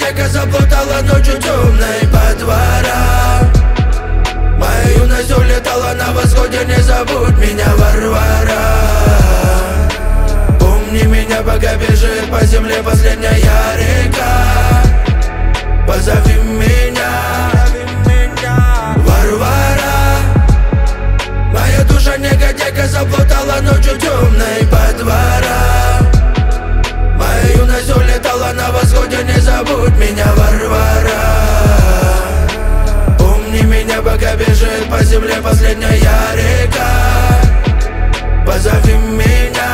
негодяйка заплутала ночью темной по дворам. Моя юность улетала на восходе, не забудь меня, Варвара. Помни меня, пока бежит по земле последняя река. Позови меня, Варвара. Моя душа негодяйка заплутала ночью темной по дворам. Моя юность улетала на восходе, не забудь меня, Варвара. Помни меня, пока бежит по земле последняя река. Позови меня.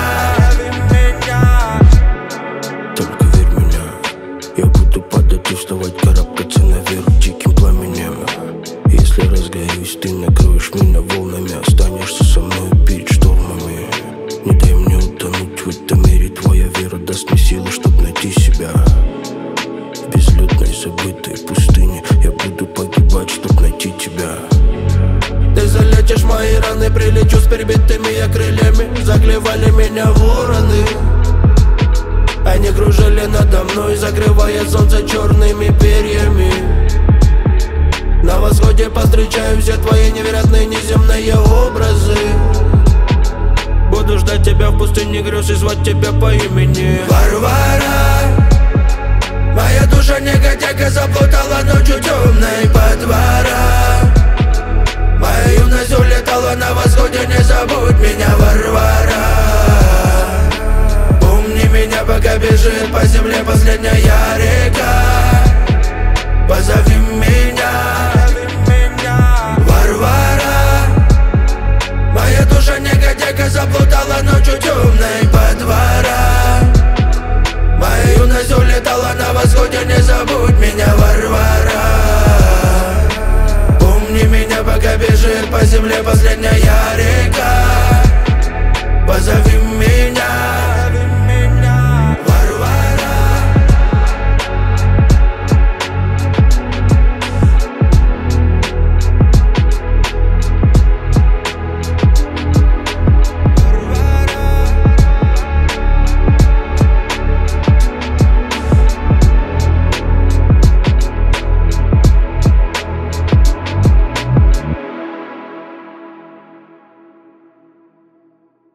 Только верь в меня, я буду падать и вставать, карабкаться наверх диким пламенем. Если разгорюсь, ты накроешь меня волнами, останешься со мной перед штормами. Не дай мне утонуть в этом мире, твоя вера даст мне силы, чтоб найти себя. В безлюдной забытой пустыне я буду погибать, чтоб найти тебя. Ты залечишь мои раны, прилечу с перебитыми я крыльями. Заклевали меня вороны, они кружили надо мной, закрывая солнце черными перьями. На восходе повстречаю все твои невероятные неземные образы. Буду ждать тебя в пустыне грез и звать тебя по имени Варвара. Моя душа негодяйка заплутала ночью темной по дворам. Моя юность улетала на восходе, не забудь меня, Варвара. Помни меня, пока бежит по земле последняя река. Позови меня, Варвара. Моя душа негодяйка заплутала ночью темной по дворам. Моя юность улетала на восходе, не забудь меня, Варвара. Помни меня, пока бежит по земле последняя река. Позови меня.